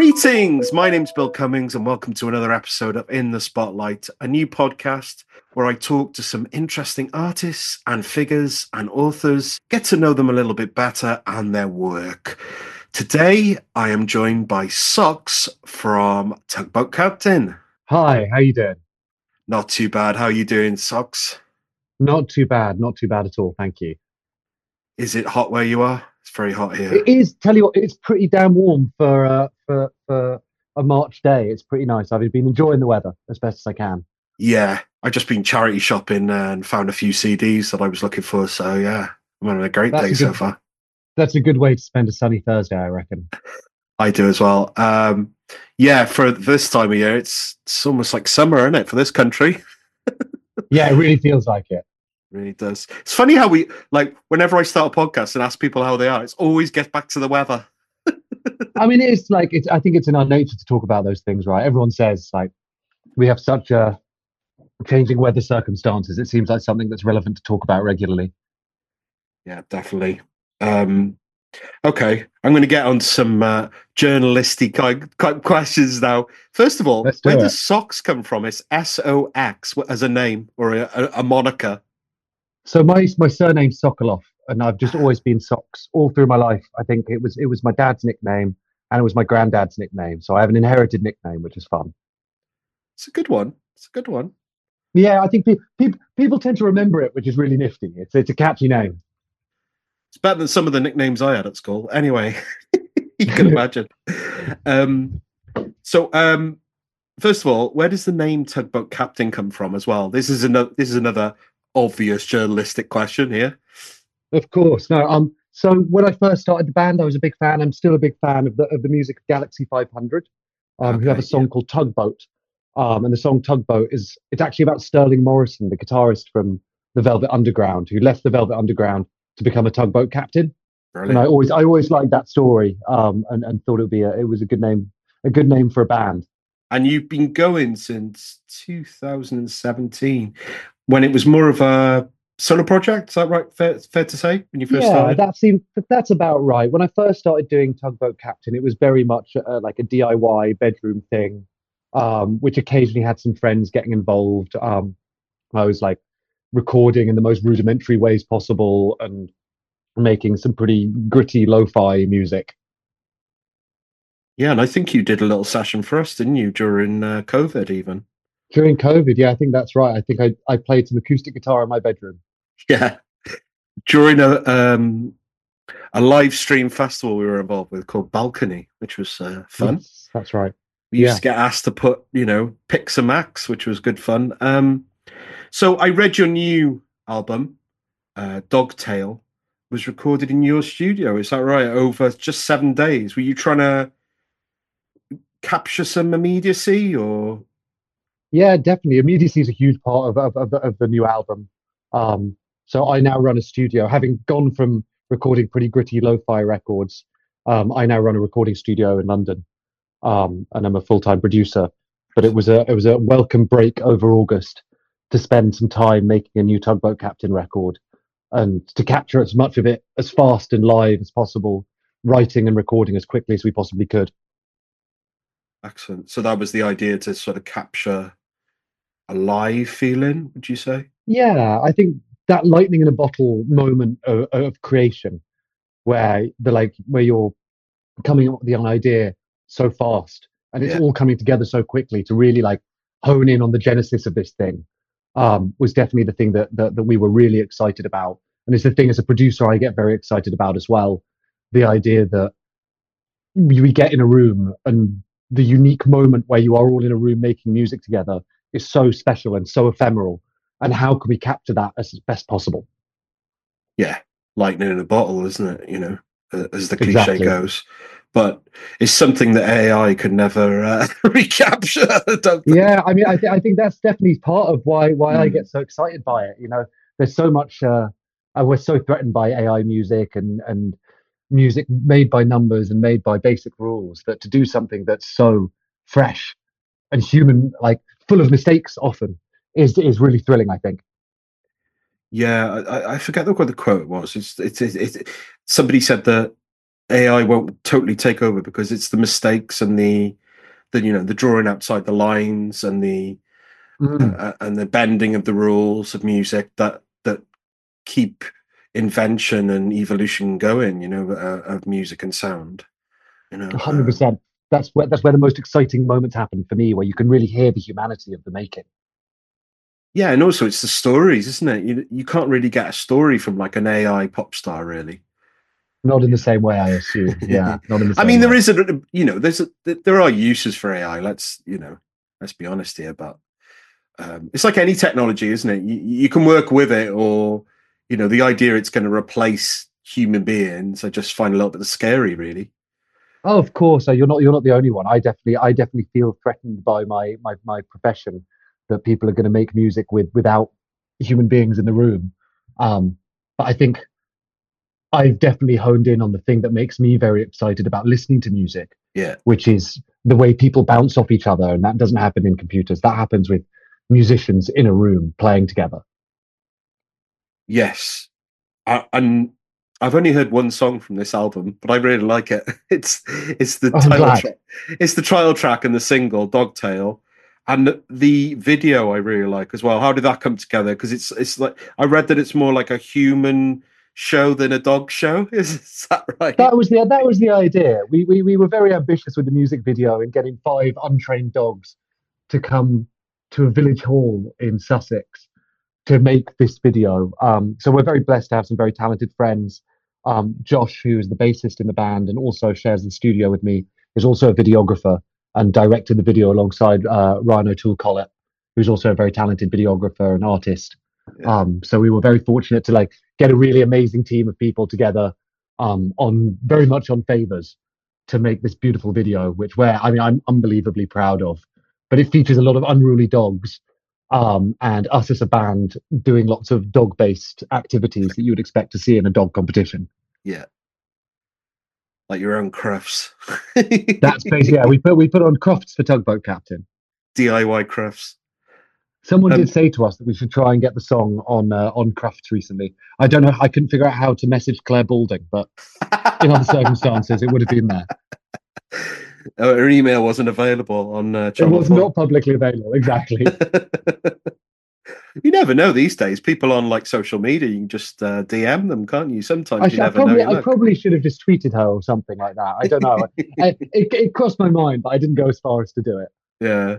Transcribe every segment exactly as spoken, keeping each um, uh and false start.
Greetings! My name's Bill Cummings, and welcome to another episode of In the Spotlight, a new podcast where I talk to some interesting artists and figures and authors, get to know them a little bit better and their work. Today, I am joined by Socks from Tugboat Captain. Hi, how you doing? Not too bad. How are you doing, Socks? Not too bad, not too bad at all, thank you. Is it hot where you are? It's very hot here. It is, tell you what, it's pretty damn warm for uh, for for a March day. It's pretty nice. I've been enjoying the weather as best as I can. Yeah, I've just been charity shopping and found a few C Ds that I was looking for. So yeah, I'm having a great That's day a so good- far. That's a good way to spend a sunny Thursday, I reckon. I do as well. Um, yeah, for this time of year, it's it's almost like summer, isn't it, for this country? Yeah, it really feels like it. Really does. It's funny how we, like, whenever I start a podcast and ask people how they are, it's always get back to the weather. I mean, it's like, it's, I think it's in our nature to talk about those things, right? Everyone says, like, we have such a changing weather circumstances. It seems like something that's relevant to talk about regularly. Yeah, definitely. Um, okay, I'm going to get on some uh, journalistic kind, kind questions now. First of all, Let's do where it. does Socks come from? It's S O X as a name or a, a, a moniker. So my my surname's Sokolov, and I've just always been Socks all through my life. I think it was it was my dad's nickname, and it was my granddad's nickname. So I have an inherited nickname, which is fun. It's a good one. It's a good one. Yeah, I think pe- pe- people tend to remember it, which is really nifty. It's it's a catchy name. It's better than some of the nicknames I had at school. Anyway, you can imagine. Um, so, um, first of all, where does the name Tugboat Captain come from as well? This is another. This is another obvious journalistic question here. Of course, no. Um, so when I first started the band, I was a big fan. I'm still a big fan of the of the music of Galaxy five hundred, um, who have Okay, a song yeah. called Tugboat. Um, and the song Tugboat is it's actually about Sterling Morrison, the guitarist from the Velvet Underground, who left the Velvet Underground to become a tugboat captain. And I Brilliant. always I always liked that story, um, and, and thought it would be a, it was a good name a good name for a band. And you've been going since two thousand seventeen, when it was more of a solo project. Is that right? Fair, fair to say when you first Yeah, started. that seems that's about right. When I first started doing Tugboat Captain, it was very much uh, like a D I Y bedroom thing, um, which occasionally had some friends getting involved. Um, I was like recording in the most rudimentary ways possible and making some pretty gritty lo-fi music. Yeah, and I think you did a little session for us, didn't you, during uh, COVID even? During COVID, yeah, I think that's right. I think I, I played some acoustic guitar in my bedroom. Yeah, during a um, a live stream festival we were involved with called Balcony, which was uh, fun. Yes, that's right. We used Yeah. to get asked to put, you know, pick some acts, which was good fun. Um, so I read your new album, uh, Dogtail, was recorded in your studio. Is that right? Over just seven days. Were you trying to capture some immediacy, or? Yeah, definitely. Immediacy is a huge part of of, of, the, of the new album. Um, so I now run a studio, having gone from recording pretty gritty lo-fi records. Um, I now run a recording studio in London, um, and I'm a full-time producer. But it was a it was a welcome break over August to spend some time making a new Tugboat Captain record and to capture as much of it as fast and live as possible, writing and recording as quickly as we possibly could. Excellent. So that was the idea, to sort of capture a live feeling, would you say? Yeah, I think that lightning in a bottle moment of, of creation, where the like where you're coming up with the idea so fast and it's Yeah. all coming together so quickly to really like hone in on the genesis of this thing, um, was definitely the thing that, that that we were really excited about. And it's the thing as a producer I get very excited about as well. The idea that we, we get in a room and the unique moment where you are all in a room making music together is so special and so ephemeral. And how can we capture that as best possible? Yeah, lightning in a bottle, isn't it? You know, uh, as the cliche Exactly. goes. But it's something that A I could never uh, recapture. I don't think. Yeah, I mean, I, th- I think that's definitely part of why why I Mm. get so excited by it. You know, there's so much. Uh, uh, we're so threatened by A I music and and music made by numbers and made by basic rules that to do something that's so fresh and human, like full of mistakes, often is is really thrilling. I think. Yeah, I, I forget what the quote was. It's, it's, it's, it's somebody said that A I won't totally take over because it's the mistakes and the the you know the drawing outside the lines and the uh, Mm, uh, and the bending of the rules of music that that keep invention and evolution going. You know, uh, of music and sound. You know, one hundred um, percent. That's where that's where the most exciting moments happen for me, where you can really hear the humanity of the making. yeah, and also it's the stories, isn't it? You you can't really get a story from like an A I pop star, really. Not in the same way, I assume. Yeah, not in the I same mean, there way. is a you know, there's a, there are uses for A I. Let's you know, let's be honest here, but um, it's like any technology, isn't it? You, you can work with it, or you know, the idea it's going to replace human beings, I just find a little bit scary, really. Oh, of course. Uh, you're not you're not the only one. I definitely I definitely feel threatened by my my my profession that people are going to make music with without human beings in the room. Um, but I think I've definitely honed in on the thing that makes me very excited about listening to music, Yeah. which is the way people bounce off each other, and that doesn't happen in computers. That happens with musicians in a room playing together. Yes. I, and I've only heard one song from this album, but I really like it. It's it's the Oh, I'm title glad. track. It's the title track and the single Dogtail, and the video I really like as well. How did that come together? Because it's it's like I read that it's more like a human show than a dog show. Is, is that right? That was the that was the idea. We we we were very ambitious with the music video and getting five untrained dogs to come to a village hall in Sussex to make this video. Um, so we're very blessed to have some very talented friends. Um, Josh, who is the bassist in the band and also shares the studio with me, is also a videographer and directed the video alongside uh, Ryan O'Toole Collett, who's also a very talented videographer and artist. Yeah. Um, so we were very fortunate to like get a really amazing team of people together um, on very much on favors to make this beautiful video, which where I mean I'm unbelievably proud of. But it features a lot of unruly dogs um, and us as a band doing lots of dog-based activities that you would expect to see in a dog competition. Yeah, like your own crafts. That's basically yeah. We put we put on Crofts for Tugboat Captain. D I Y crafts. Someone did Um, say to us that we should try and get the song on uh, on Crufts recently. I don't know. I couldn't figure out how to message Claire Balding, but in other circumstances, it would have been there. Her email wasn't available on uh, It Channel was Four. not publicly available. Exactly. You never know these days. People on like social media, you can just uh, D M them, can't you? I, Sometimes you sh- I never know probably your I luck. probably should have just tweeted her or something like that. I don't know. I, it, it crossed my mind, but I didn't go as far as to do it. Yeah,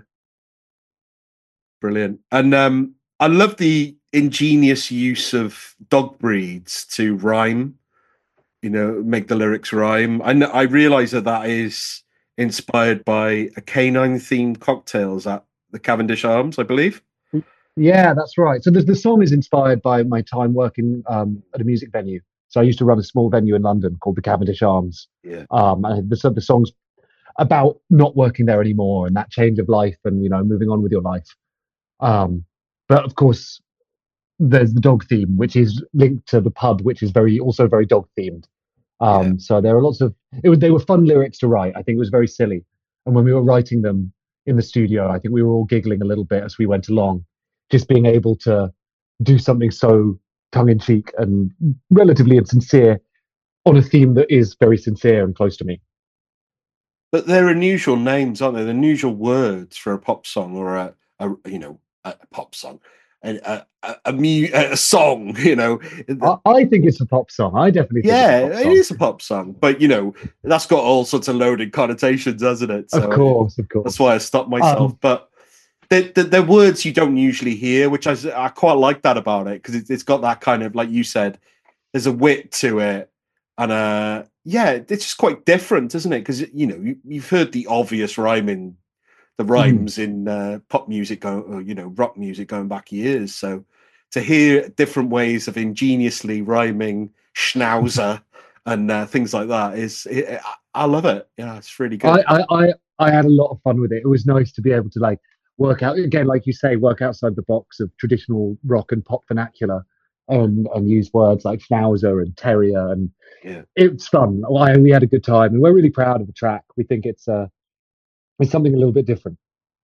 brilliant. And um, I love the ingenious use of dog breeds to rhyme. You know, make the lyrics rhyme. I know, I realize that that is inspired by a canine themed cocktails at the Cavendish Arms, I believe. Yeah, that's right. So the, the song is inspired by my time working um, at a music venue. So I used to run a small venue in London called the Cavendish Arms. Yeah, Um, and the, so the song's about not working there anymore and that change of life and, you know, moving on with your life. Um, but of course, there's the dog theme, which is linked to the pub, which is very also very dog themed. yeah. Um, so there are lots of it was they were fun lyrics to write. I think it was very silly. And when we were writing them in the studio, I think we were all giggling a little bit as we went along, just being able to do something so tongue in cheek and relatively insincere on a theme that is very sincere and close to me. But they're unusual names, aren't they? They're unusual words for a pop song or a, a you know, a, a pop song, a a, a, a, mu- a song. You know, I, I think it's a pop song. I definitely think it's a yeah, pop it song. is a pop song, but you know, that's got all sorts of loaded connotations, hasn't it? Of So it, course, of that's course. why I stopped myself. Um, But they're, they're, they're words you don't usually hear, which I, I quite like that about it because it, it's got that kind of, like you said, there's a wit to it. And uh, yeah, it's just quite different, isn't it? Because, you know, you, you've heard the obvious rhyming, the mm, rhymes in uh, pop music, go, or, you know, rock music going back years. So to hear different ways of ingeniously rhyming schnauzer and uh, things like that is, it, I love it. Yeah, it's really I, good. I, I, I had a lot of fun with it. It was nice to be able to like work out again, like you say, work outside the box of traditional rock and pop vernacular, and and use words like schnauzer and terrier, and Yeah. it's fun. I, we had a good time, and we're really proud of the track. We think it's uh it's something a little bit different.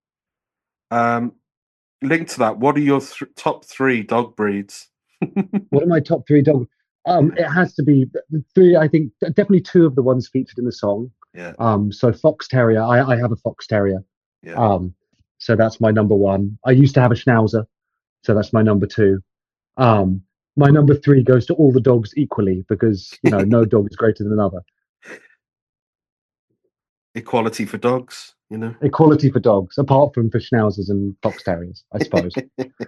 Um, linked to that, what are your th- top three dog breeds? What are my top three dog? Um, Yeah, it has to be three. I think definitely two of the ones featured in the song. yeah, Um, so Fox Terrier. I, I have a Fox Terrier. yeah. Um, so that's my number one. I used to have a Schnauzer, so that's my number two. Um, my number three goes to all the dogs equally because you know no dog is greater than another. Equality for dogs, you know. Equality for dogs, apart from for Schnauzers and Fox Terriers, I suppose.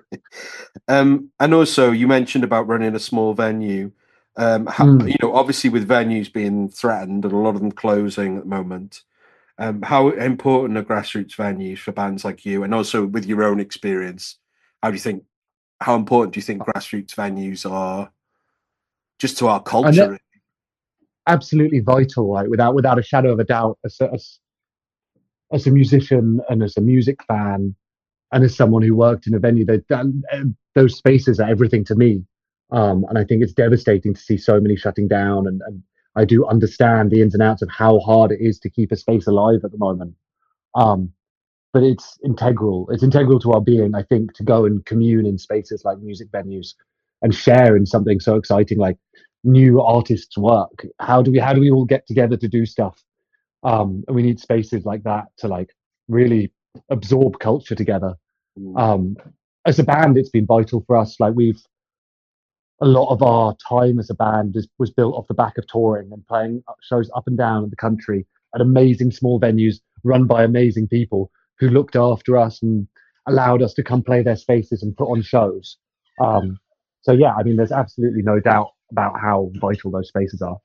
um, and also, you mentioned about running a small venue. Um, how, Mm. you know, obviously with venues being threatened and a lot of them closing at the moment, um, how important are grassroots venues for bands like you? And also with your own experience, how do you think? How important do you think grassroots venues are just to our And they're culture? absolutely vital, like without without a shadow of a doubt, as, as as a musician and as a music fan and as someone who worked in a venue, that, that those spaces are everything to me. Um, and I think it's devastating to see so many shutting down. And, and I do understand the ins and outs of how hard it is to keep a space alive at the moment. Um, but it's integral. It's integral to our being, I think, to go and commune in spaces like music venues and share in something so exciting like new artists' work. How do we how do we all get together to do stuff? Um, and we need spaces like that to like really absorb culture together. Mm. Um, as a band, it's been vital for us. Like we've a lot of our time as a band is, was built off the back of touring and playing shows up and down in the country at amazing small venues run by amazing people who looked after us and allowed us to come play their spaces and put on shows. Um, so yeah, I mean, there's absolutely no doubt about how vital those spaces are.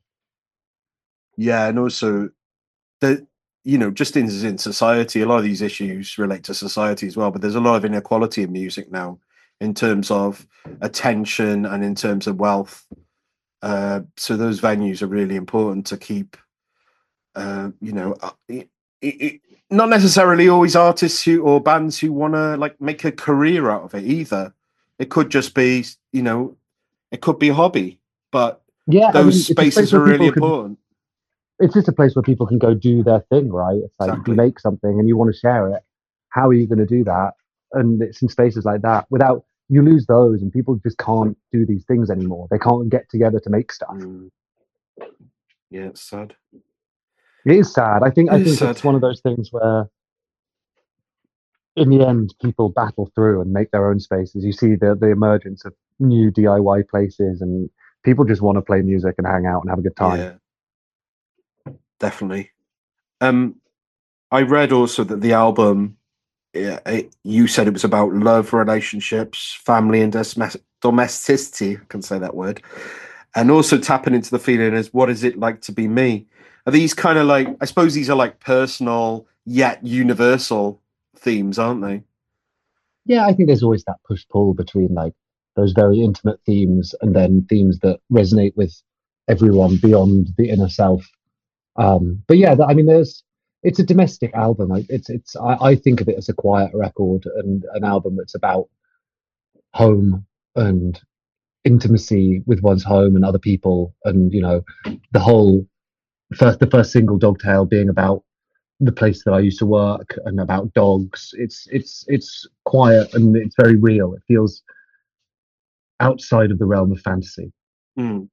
Yeah, and also the you know just in in society, a lot of these issues relate to society as well. But there's a lot of inequality in music now, in terms of attention and in terms of wealth. Uh, so those venues are really important to keep. Uh, you know, uh, it, it, not necessarily always artists who or bands who want to like make a career out of it either. It could just be, you know, it could be a hobby, but Yeah, I those mean, it's a space spaces where are really people can important. it's just a place where people can go do their thing, right? It's like if you Exactly. make something and you want to share it, how are you going to do that? And it's in spaces like that. Without you lose those, and people just can't do these things anymore. They can't get together to make stuff. Mm, yeah, it's sad. It is sad. I think It I is think sad. it's one of those things where, in the end, people battle through and make their own spaces. You see the the emergence of new D I Y places, and people just want to play music and hang out and have a good time. Yeah, definitely. Um, I read also that the album, yeah, it, you said it was about love, relationships, family, and domestic domesticity. I can say that word, and also tapping into the feeling as what is it like to be me? Are these kind of like, I suppose these are like personal yet universal themes, aren't they? Yeah, I think there's always that push pull between like those very intimate themes and then themes that resonate with everyone beyond the inner self. Um, but yeah, I mean, there's it's a domestic album. Like, It's it's I, I think of it as a quiet record and an album that's about home and intimacy with one's home and other people, and you know, the whole first the first single, Dogtail, being about the place that I used to work and about dogs. It's it's it's quiet and it's very real. It feels outside of the realm of fantasy. Mm.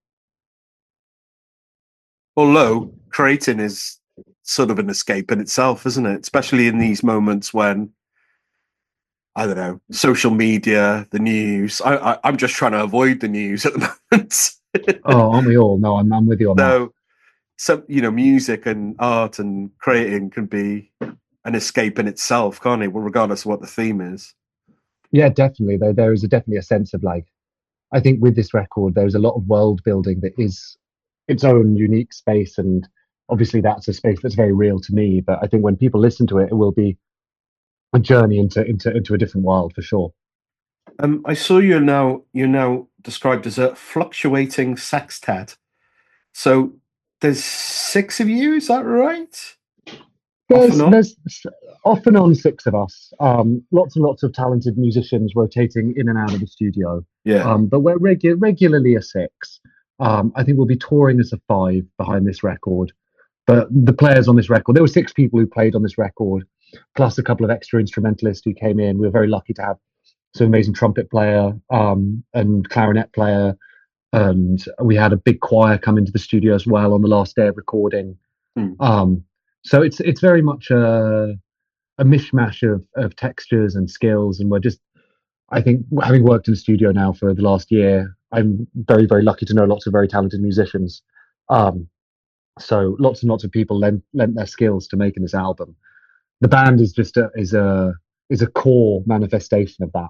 Although creating is sort of an escape in itself, isn't it? Especially in these moments when, I don't know, social media, the news. I, I, I'm just trying to avoid the news at the moment. Oh, aren't we all? No, I'm I'm with you on that. So, some you know, music and art and creating can be an escape in itself, can't it? Well, regardless of what the theme is. Yeah, definitely. There there is a, definitely a sense of like I think with this record there's a lot of world building that is its own unique space, and obviously that's a space that's very real to me. But I think when people listen to it, it will be a journey into into into a different world for sure. Um, I saw you're now you're now described as a fluctuating sextet. So there's six of you, is that right? Off and There's on. there's off and on six of us. Um, lots and lots of talented musicians rotating in and out of the studio. Yeah. Um, but we're regu- regularly a six. Um, I think we'll be touring as a five behind this record. But the players on this record, there were six people who played on this record, plus a couple of extra instrumentalists who came in. We were very lucky to have some amazing trumpet player um, and clarinet player, and we had a big choir come into the studio as well on the last day of recording. Hmm. Um, so it's it's very much a a mishmash of of textures and skills, and we're just I think having worked in the studio now for the last year, I'm very very lucky to know lots of very talented musicians. Um, so lots and lots of people lent lent their skills to making this album. The band is just a is a is a core manifestation of that.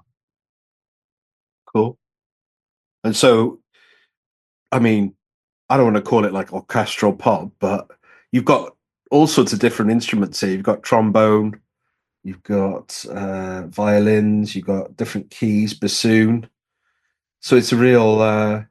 Cool. And so, I mean, I don't want to call it like orchestral pop, but you've got all sorts of different instruments here. You've got trombone, you've got uh, violins, you've got different keys, bassoon. So it's a real uh,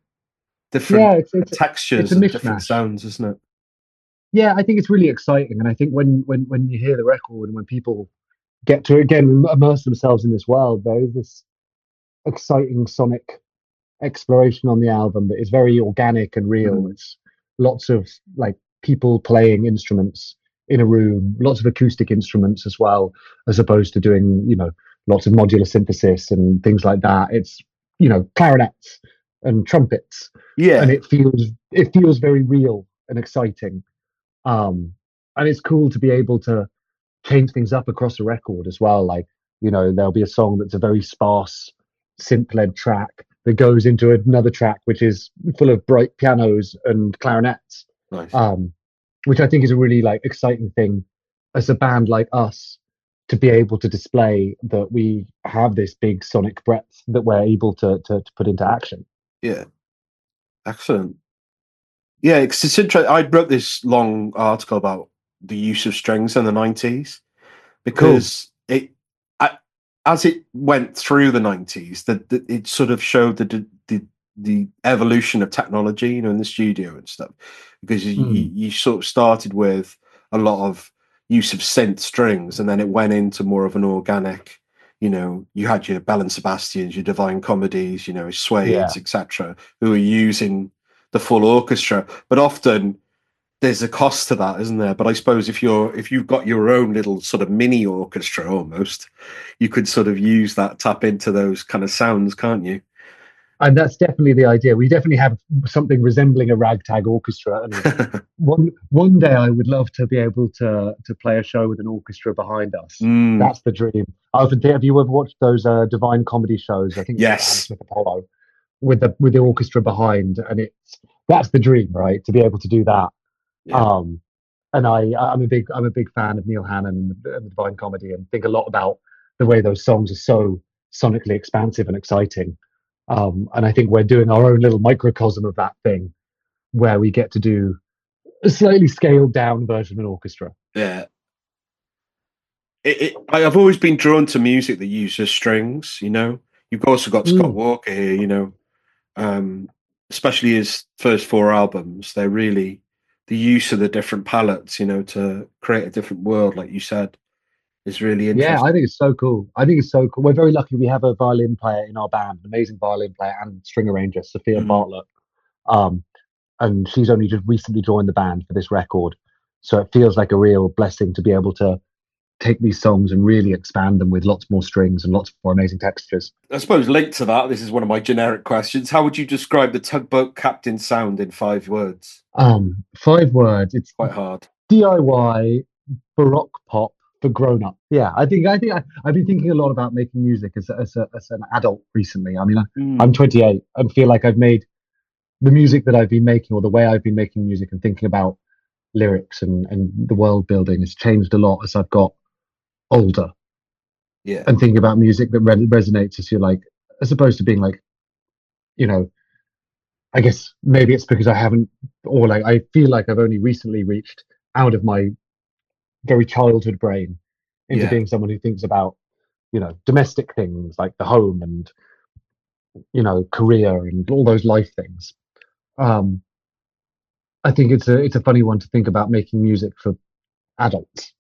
Yeah, different it's it's it's textures a and different mishmash. sounds, isn't it? Yeah, I think it's really exciting, and I think when when when you hear the record and when people get to again immerse themselves in this world, there is this exciting sonic exploration on the album that is very organic and real. Mm. It's lots of like people playing instruments in a room, lots of acoustic instruments as well, as opposed to doing, you know, lots of modular synthesis and things like that. It's, you know, clarinets and trumpets, and Yeah, it feels it feels very real and exciting. Um, and it's cool to be able to change things up across a record as well. Like, you know, there'll be a song that's a very sparse synth-led track that goes into another track which is full of bright pianos and clarinets. nice. Um, which I think is a really like exciting thing as a band like us to be able to display that we have this big sonic breadth that we're able to to, to put into action. Yeah, excellent. Yeah, it's, it's interesting. I wrote this long article about the use of strings in the nineties Cool. because it, I, as it went through the nineties, that that it sort of showed the, the the evolution of technology, you know, in the studio and stuff. Because you, Mm. you sort of started with a lot of use of synth strings, and then it went into more of an organic. You know, you had your Bell and Sebastians, your Divine Comedies, you know, Yeah. Suedes, et cetera, who were using the full orchestra. But often there's a cost to that, isn't there? But I suppose if you're if you've got your own little sort of mini orchestra almost, you could sort of use that, tap into those kind of sounds, can't you? And that's definitely the idea. We definitely have something resembling a ragtag orchestra, and one one day I would love to be able to to play a show with an orchestra behind us. Mm, That's the dream. I often think, have you ever watched those uh, Divine Comedy shows? I think it's called yes. Hammersmith Apollo with the with the orchestra behind, and it's that's the dream, right? To be able to do that. Yeah. Um, and I I'm a big I'm a big fan of Neil Hannon and the, and the Divine Comedy, and think a lot about the way those songs are so sonically expansive and exciting. Um, and I think we're doing our own little microcosm of that thing where we get to do a slightly scaled down version of an orchestra. Yeah. It, it, I- I've always been drawn to music that uses strings, you know. You've also got Scott Mm. Walker here, you know, um, especially his first four albums. They're really the use of the different palettes, you know, to create a different world, like you said, is really Yeah, I interesting. think it's so cool. I think it's so cool. We're very lucky we have a violin player in our band, an amazing violin player and string arranger, Sophia Mm. Bartlett. Um, and she's only just recently joined the band for this record. So it feels like a real blessing to be able to take these songs and really expand them with lots more strings and lots more amazing textures. I suppose linked to that, this is one of my generic questions. How would you describe the Tugboat Captain sound in five words? Um, five words. It's Quite hard. D I Y Baroque pop for grown up. Yeah, I think I think I, I've been thinking a lot about making music as a, as, a, as an adult recently. I mean, I, I'm Mm. twenty-eight and feel like I've made the music that I've been making or the way I've been making music and thinking about lyrics and, and the world building has changed a lot as I've got older Yeah. and thinking about music that re- resonates as you're like, as opposed to being like, you know, I guess maybe it's because I haven't, or like I feel like I've only recently reached out of my very childhood brain into Yeah. being someone who thinks about, you know, domestic things like the home and, you know, career and all those life things. Um, I think it's a it's a funny one to think about making music for adults.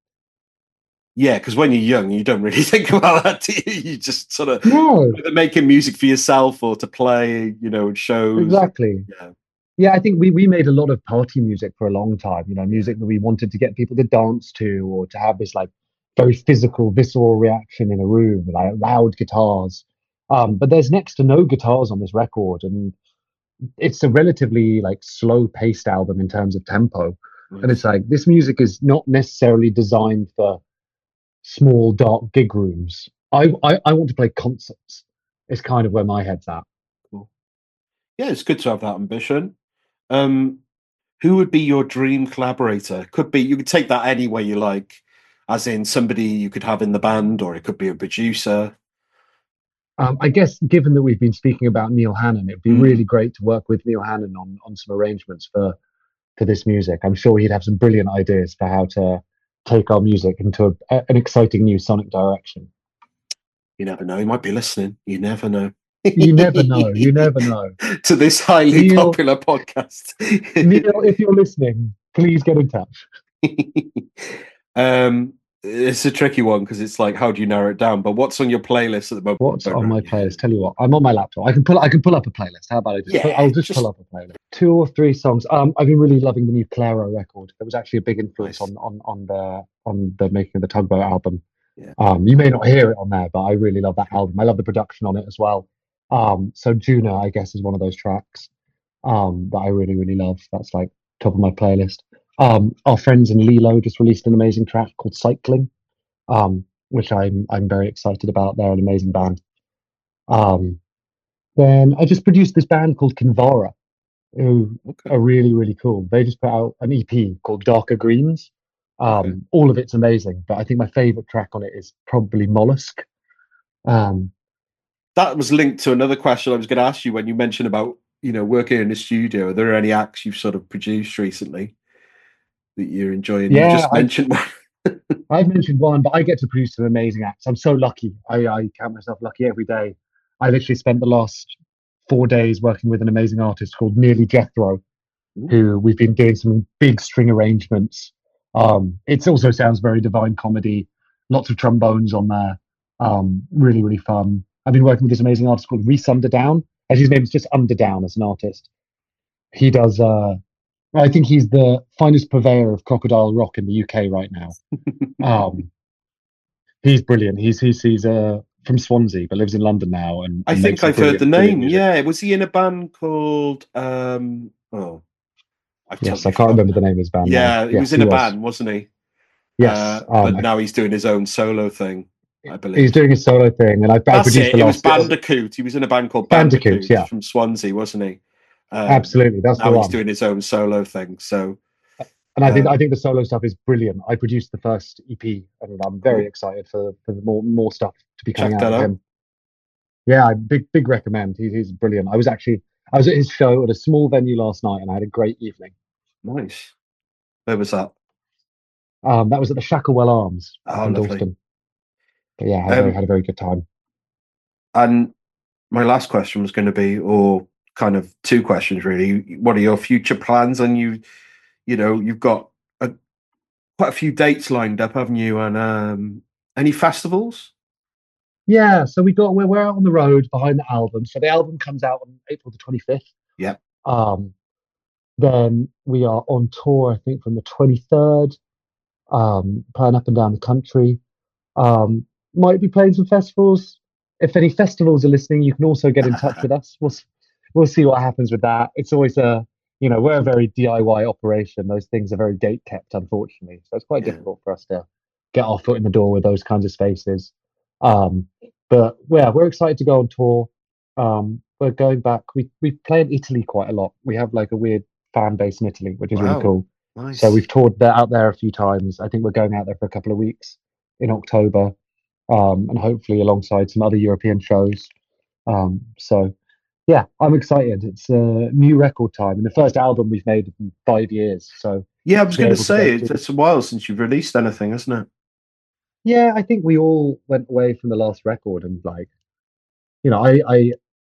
Yeah, because when you're young, you don't really think about that, do you? You just sort of No, either making music for yourself or to play, you know, in shows. exactly. Yeah, Yeah, I think we we made a lot of party music for a long time, you know, yeah, music that we wanted to get people to dance to or to have this like very physical, visceral reaction in a room, like loud guitars. Um, but there's next to no guitars on this record, and it's a relatively like slow paced album in terms of tempo. And Nice. it's like this music is not necessarily designed for small dark gig rooms. I, I, I want to play concerts. It's kind of where my head's at. Cool. Yeah, it's good to have that ambition. Um, who would be your dream collaborator? Could be, you could take that any way you like, as in somebody you could have in the band, or it could be a producer. Um, I guess given that we've been speaking about Neil Hannon, it'd be Mm, really great to work with Neil Hannon on on some arrangements for for this music. I'm sure he'd have some brilliant ideas for how to take our music into a, an exciting new sonic direction. you never know. He might be listening. You never know. You never know. You never know. To this highly Neil, popular podcast. Neil, if you're listening, please get in touch. um, it's a tricky one because it's like, how do you narrow it down? But what's on your playlist at the moment? What's on my Yeah. playlist? Tell you what, I'm on my laptop. I can pull. I can pull up a playlist. How about I just? Yeah, pull, I'll just, just- pull up a playlist. Two or three songs. Um, I've been really loving the new Claro record. It was actually a big influence Nice. on on on the on the making of the Tugboat album. Yeah. Um, you may not hear it on there, but I really love that album. I love the production on it as well. Um, so Juna, I guess, is one of those tracks um that I really really love. That's like top of my playlist. Um, our friends in Lilo just released an amazing track called Cycling, um, which I'm I'm very excited about. They're an amazing band. Um, then I just produced this band called Kinvara, who Okay. are really really cool. They just put out an E P called Darker Greens. Um, Okay. all of it's amazing, but I think my favorite track on it is probably Mollusk. Um, That was linked to another question I was going to ask you when you mentioned about, you know, working in the studio. Are there any acts you've sort of produced recently that you're enjoying? You Yeah, just I- mentioned one. I've mentioned one, but I get to produce some amazing acts. I'm so lucky. I, I count myself lucky every day. I literally spent the last four days working with an amazing artist called Nearly Jethro, who we've been doing some big string arrangements. Um, it also sounds very Divine Comedy, lots of trombones on there. Um, really, really fun. I've been working with this amazing artist called Reese Underdown. As his name is just Underdown as an artist. He does. Uh, I think he's the finest purveyor of crocodile rock in the U K right now. Um, he's brilliant. He's he's he's uh, from Swansea but lives in London now. And, I and think makes some I've heard brilliant, the brilliant name. music. Yeah, was he in a band called? Um, oh, I've Yes, totally I can't remember the forgotten name of his band. now. now. Yeah, he Yes, was in he a band, wasn't he? Yes, Uh, um, but now he's doing his own solo thing, I believe. he's doing his solo thing, and I, I That's produced it. the It was last bit of- Bandicoot. He was in a band called Bandicoot, Bandicoot, yeah. from Swansea, wasn't he? Um, Absolutely, that's now the he's one. doing his own solo thing. So, And I think um, I think the solo stuff is brilliant. I produced the first E P, and I'm very Cool. excited for for more more stuff to be check coming out that of out. him. Yeah, I big big recommend. He's he's brilliant. I was actually I was at his show at a small venue last night, and I had a great evening. Nice. Where was that? Um, that was at the Shacklewell Arms up Oh, in lovely. Dalston. But yeah, I had, a very, Um, had a very good time. And my last question was going to be, or kind of two questions really. What are your future plans? And you, you know, you've got a, quite a few dates lined up, haven't you? And um, any festivals? Yeah, so we got we're, we're out on the road behind the album. So the album comes out on April the twenty-fifth. Yep. Um, then we are on tour, I think, from the twenty-third, um, playing up and down the country. Um, might be playing some festivals. If any festivals are listening, you can also get in touch with us. We'll s- we'll see what happens with that. It's always a you know we're a very D I Y operation. Those things are very date kept, unfortunately. So it's quite Yeah. difficult for us to get our foot in the door with those kinds of spaces. Um, but yeah, we're excited to go on tour. Um, we're going back. We we play in Italy quite a lot. We have like a weird fan base in Italy, which is Wow. really cool. Nice. So we've toured there, out there a few times. I think we're going out there for a couple of weeks in October, um, and hopefully alongside some other European shows. Um, so yeah, I'm excited. It's a new record time, and the first album we've made in five years. So Yeah, I was to be going to able to say go it's, to- it's a while since you've released anything, isn't it? yeah, I think we all went away from the last record, and like, you know, I I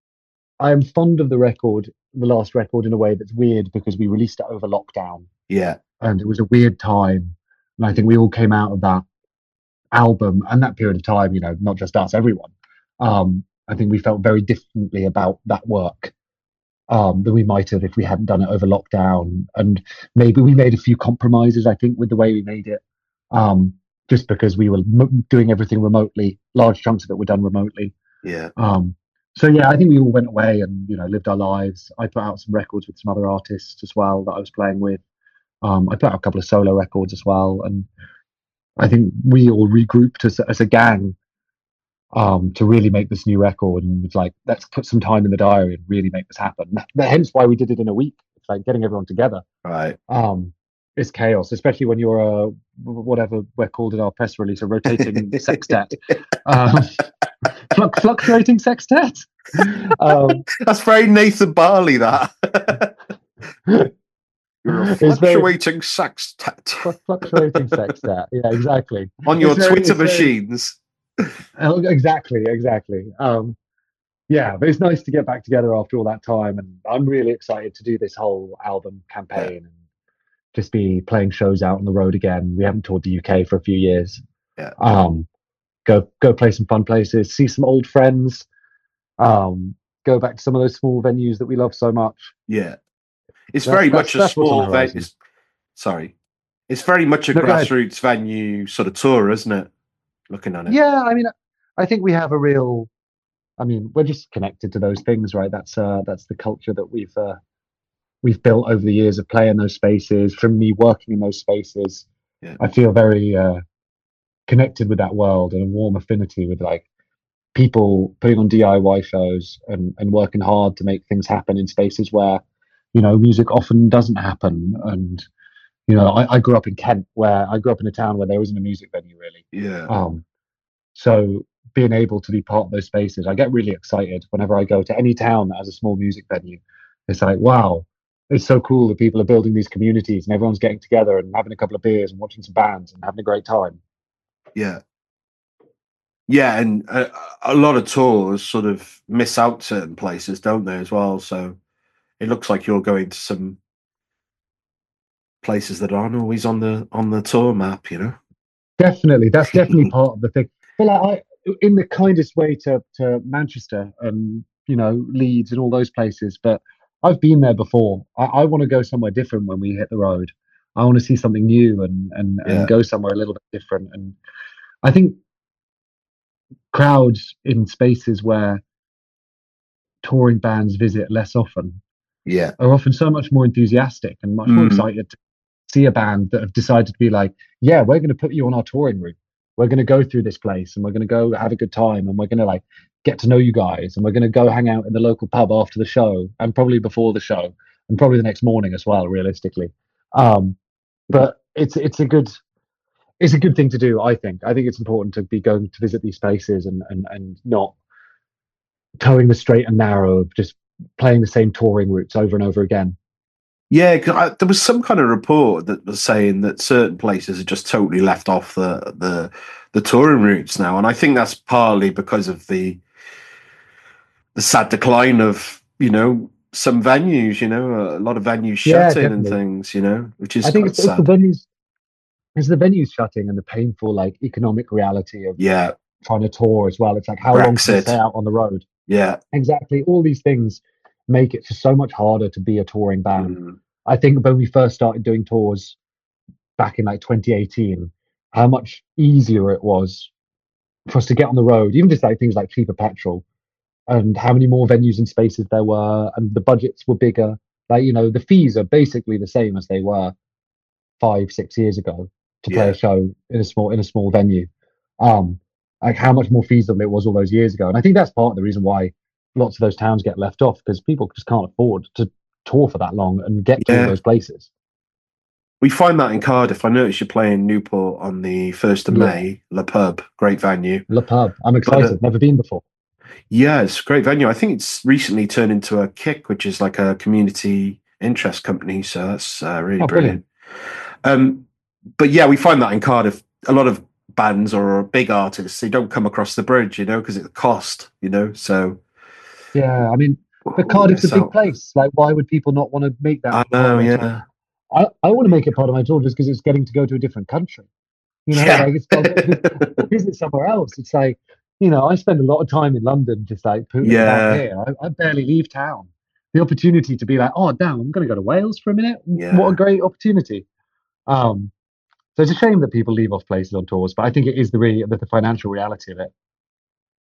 I am fond of the record, the last record, in a way that's weird because we released it over lockdown. Yeah. And it was a weird time. And I think we all came out of that album and that period of time, you know, not just us, everyone. Um, I think we felt very differently about that work um, than we might have if we hadn't done it over lockdown. And maybe we made a few compromises, I think, with the way we made it, um, just because we were m- doing everything remotely. Large chunks of it were done remotely. Yeah. Um, so yeah, I think we all went away and you know lived our lives. I put out some records with some other artists as well that I was playing with. Um, I put out a couple of solo records as well, and I think we all regrouped as, as a gang um, to really make this new record. And was like, let's put some time in the diary and really make this happen. Hence why we did it in a week. It's like getting everyone together. Right. Um, it's chaos, especially when you're a whatever we're called in our press release, a rotating sextet, um, fluctuating sextet. Um, That's very Nathan Barley. That you're a fluctuating sextet. Fluctuating sextet. Yeah, exactly. On your it's Twitter very, machines. Very, exactly, exactly. Um, yeah, but it's nice to get back together after all that time, and I'm really excited to do this whole album campaign yeah. and just be playing shows out on the road again. We haven't toured the U K for a few years. Yeah. Um, go go play some fun places, see some old friends, um, go back to some of those small venues that we love so much. Yeah. It's that's, very much a small venue. Sorry. It's very much a no, grassroots venue sort of tour, isn't it? Looking at it. Yeah, I mean, I think we have a real, I mean, we're just connected to those things, right? That's uh, that's the culture that we've uh, we've built over the years of playing those spaces. From me working in those spaces, yeah. I feel very uh, connected with that world and a warm affinity with like people putting on D I Y shows and, and working hard to make things happen in spaces where, you know, music often doesn't happen. And, you know, I, I grew up in Kent, where I grew up in a town where there isn't a music venue really. Yeah. Um, so being able to be part of those spaces, I get really excited whenever I go to any town that has a small music venue. It's like, wow, it's so cool that people are building these communities and everyone's getting together and having a couple of beers and watching some bands and having a great time. Yeah. Yeah, and a, a lot of tours sort of miss out certain places, don't they, as well? So it looks like you're going to some places that aren't always on the on the tour map, you know? Definitely. That's definitely part of the thing. But like, I, in the kindest way to, to Manchester and, you know, Leeds and all those places, but I've been there before. I, I want to go somewhere different when we hit the road. I want to see something new and, and, yeah. and go somewhere a little bit different. And I think crowds in spaces where touring bands visit less often yeah. are often so much more enthusiastic and much mm. more excited to see a band that have decided to be like, yeah, we're going to put you on our touring route. We're going to go through this place and we're going to go have a good time and we're going to like get to know you guys and we're going to go hang out in the local pub after the show and probably before the show and probably the next morning as well, realistically. Um, but it's it's a good it's a good thing to do, I think. I think it's important to be going to visit these places and and and not towing the straight and narrow of just playing the same touring routes over and over again. Yeah, cause I, there was some kind of report that was saying that certain places are just totally left off the the the touring routes now, and I think that's partly because of the the sad decline of, you know, some venues. You know, a lot of venues shutting yeah, and things. You know, which is I think it's, sad. it's the venues, it's the venues shutting and the painful like economic reality of yeah trying to tour as well. It's like how Brexit. long can you stay out on the road? Yeah, exactly. All these things make it just so much harder to be a touring band. Mm. I think when we first started doing tours back in like twenty eighteen, how much easier it was for us to get on the road, even just like things like cheaper petrol, and how many more venues and spaces there were, and the budgets were bigger. Like, you know, the fees are basically the same as they were five, six years ago to play Yeah. a show in a small in a small venue. Um, like how much more feasible it was all those years ago, and I think that's part of the reason why lots of those towns get left off, because people just can't afford to tour for that long and get to Yeah. all those places. We find that in Cardiff. I noticed you're playing Newport on the first of Yeah. May. Le Pub, great venue. Le Pub. I'm excited. But, uh, Never been before. Yeah, it's a great venue. I think it's recently turned into a Kick, which is like a community interest company. So that's uh, really Oh, brilliant. Um, but yeah, we find that in Cardiff. A lot of bands or big artists, they don't come across the bridge, you know, because it's cost, you know. So Yeah, I mean, but Cardiff's a big place. Like, why would people not want to make that? I know, yeah. I, I want to make it part of my tour just because it's getting to go to a different country. You know, Yeah. like it's got visit somewhere else. It's like, you know, I spend a lot of time in London just like putting Yeah. it here. I, I barely leave town. The opportunity to be like, oh, damn, I'm going to go to Wales for a minute. Yeah. What a great opportunity. Um, so it's a shame that people leave off places on tours, but I think it is the, re- the, the financial reality of it.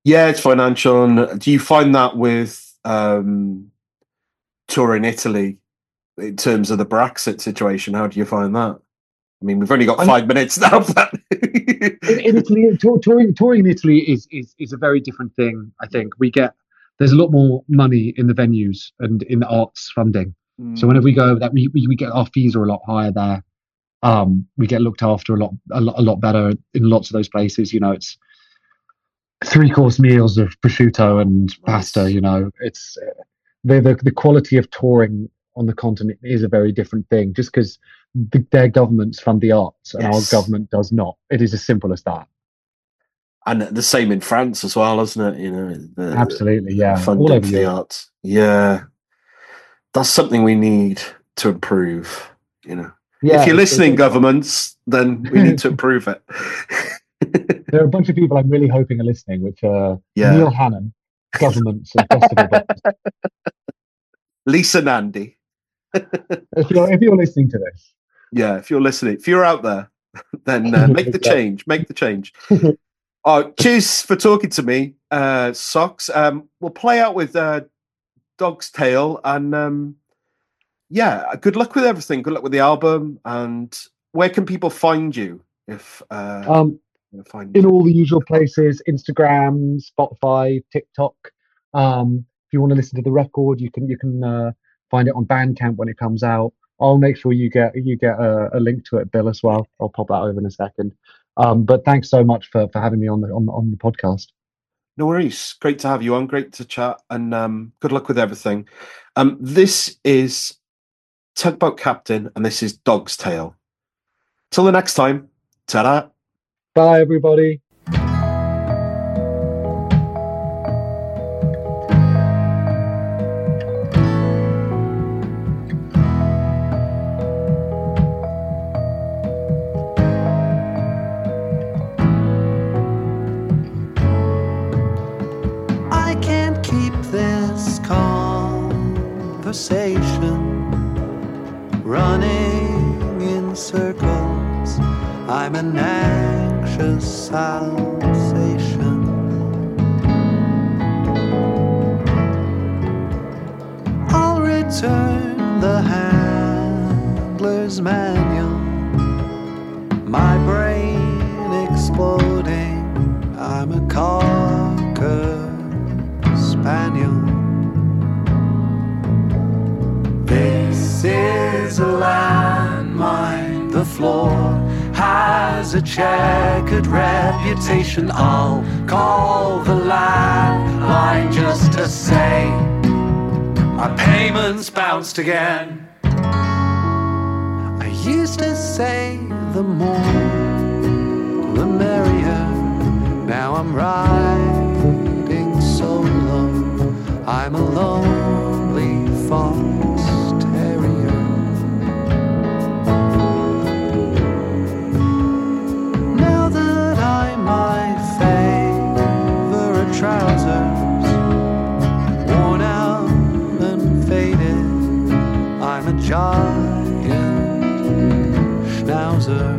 Yeah, it's financial. And do you find that with um, touring Italy in terms of the Brexit situation? How do you find that? I mean, we've only got five I'm, minutes now. But in, in Italy, tour, touring touring in Italy is is is a very different thing. I think we get there's a lot more money in the venues and in the arts funding. Mm. So whenever we go, that we, we we get our fees are a lot higher there. Um, we get looked after a lot a lot a lot better in lots of those places. You know, it's three course meals of prosciutto and nice. pasta. You know, it's the, the the quality of touring on the continent is a very different thing. Just because the, their governments fund the arts and yes. our government does not. It is as simple as that. And the same in France as well, isn't it? You know, the, absolutely, yeah. Funding All over for the arts, yeah. That's something we need to improve. You know, yeah, if you're listening, governments, then we need to improve it. There are a bunch of people I'm really hoping are listening, which are yeah. Neil Hannon, governments and festival budgets. Lisa Nandy. if you're if you're listening to this, yeah, if you're listening, if you're out there, then uh, make the change. Make the change. Oh, cheers for talking to me, uh, Socks. Um, we'll play out with uh, Dog's Tale, and um, yeah, good luck with everything. Good luck with the album. And where can people find you? If uh, um, find in you? all the usual places: Instagram, Spotify, TikTok. Um, if you want to listen to the record, you can you can uh, find it on Bandcamp when it comes out. I'll make sure you get you get a, a link to it, Bill, as well. I'll pop that over in a second. Um, but thanks so much for, for having me on the on, on the podcast. No worries. Great to have you on. Great to chat, and um, good luck with everything. Um, this is Tugboat Captain, and this is Dog's Tale. Till the next time, ta-da. Bye, everybody. Running in circles, I'm an anxious Alsatian. I'll return the handler's manual, my brain exploding. I'm a cocker spaniel. This is a landmine. The floor has a checkered reputation. I'll call the landline just to say my payments bounced again. I used to say the more the merrier. Now I'm riding solo. I'm a lonely fox terrier. Now that I'm my favorite trousers, worn out and faded, I'm a giant schnauzer.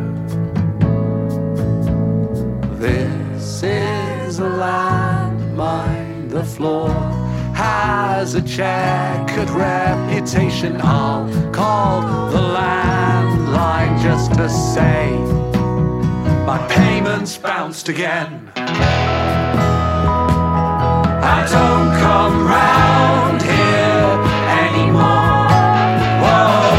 This is a landmine. The floor has a checkered reputation. I'll call the landline just to say my payments bounced again. I don't come round here anymore. Whoa.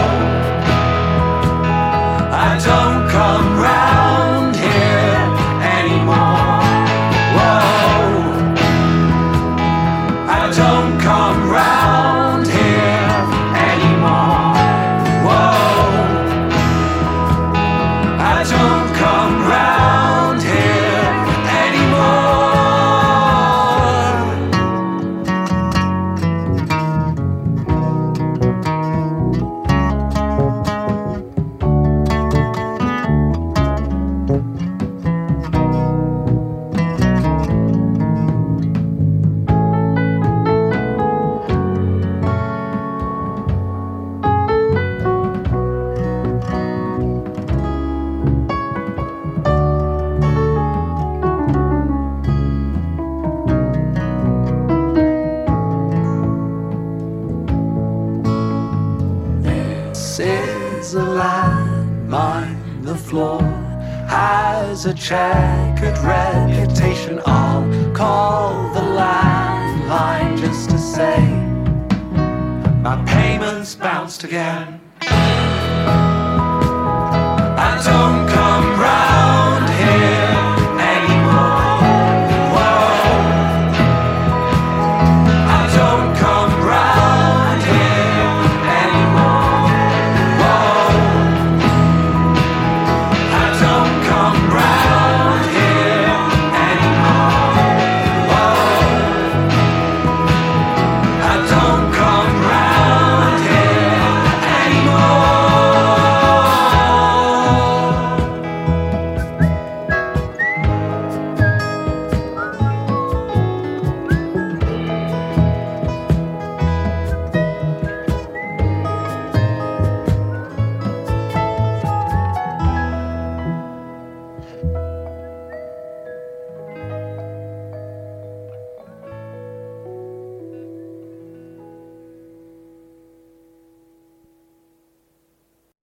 I don't come round here anymore. Whoa. I don't come round here anymore. Whoa. I don't come round here anymore. This is a landmine. The floor has a checkered reputation. I'll call the landline just to say my payments bounced again. I don't